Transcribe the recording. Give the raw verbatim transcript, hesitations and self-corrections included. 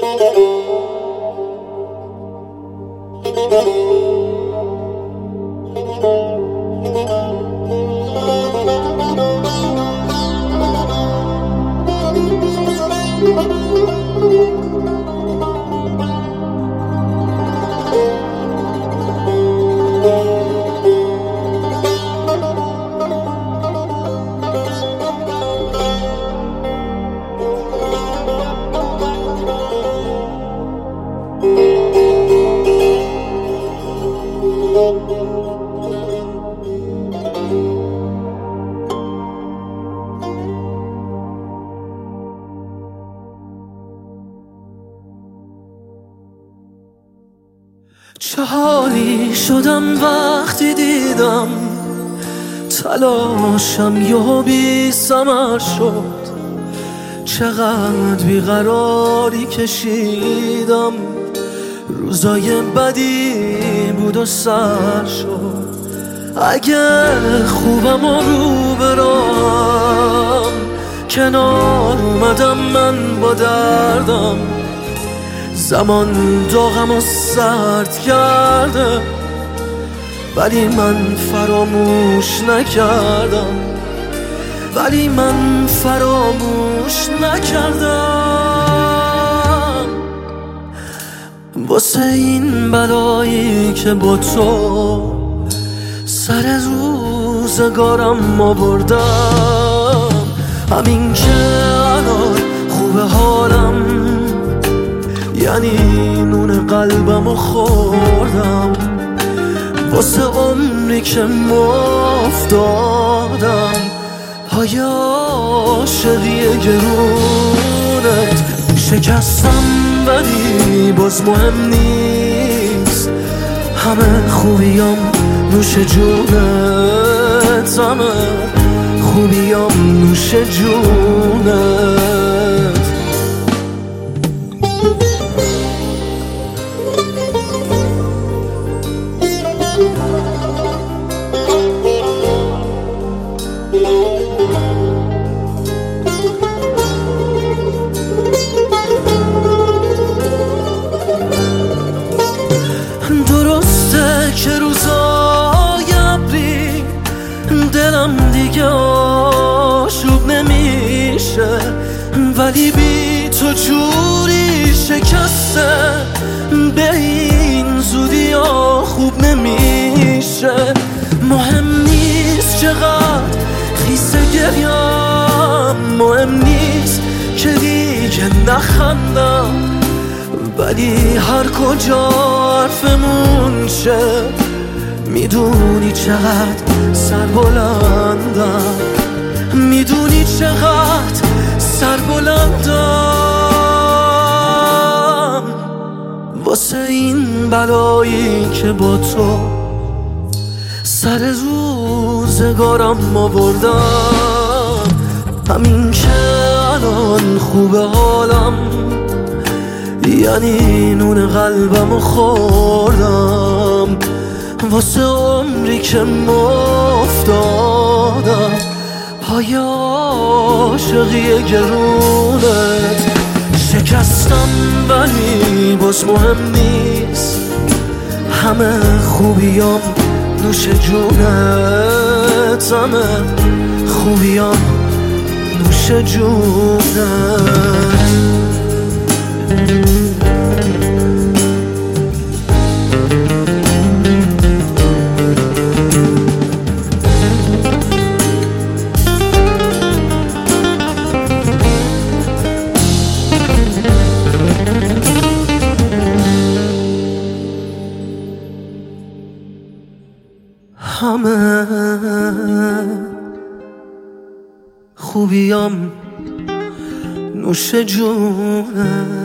چه حالی شدم وقتی دیدم تلاشم یهو بی ثمر شد. چقدر بیقراری کشیدم، روزای بدی بود و سر شد. اگه خوبم و رو برام کنار اومدم من با دردم. زمان داغم و سرد کرده ولی من فراموش نکردم، ولی من فراموش نکردم. واسه این بلایی که با تو سر روزگارم آوردم، همین که الان خوب حالم یعنی نون قلبمو خوردم. واسه عمری که مفت دادم پای عاشقی گرونت شکستم، ولی باز مهم نیست. همه خوبیام نوش جونت، همه خوبیام نوش جونت. درسته که روزای ابری دلم دیگه آشوب نمیشه، ولی بی تو جوری شکسته به این زودی ها خوب نمیشه. مهم نیست چقدر خیسه گریم، مهم نیست که دیگه نخندم، ولی هر کجا حرفمون شه میدونی چقدر سربلندم، میدونی چقدر سربلندم. واسه این بلایی که با تو سر روزگارم آوردم، همین که الان خوب حالم یعنی نون قلبمو خوردم. واسه عمری که مفت دادم پای عاشقی گرونت شکستم، ولی باز مهم نیست. همه خوبیام نوش جونت، همه خوبیام نوش جونت. همه خوبیام نوش جونه.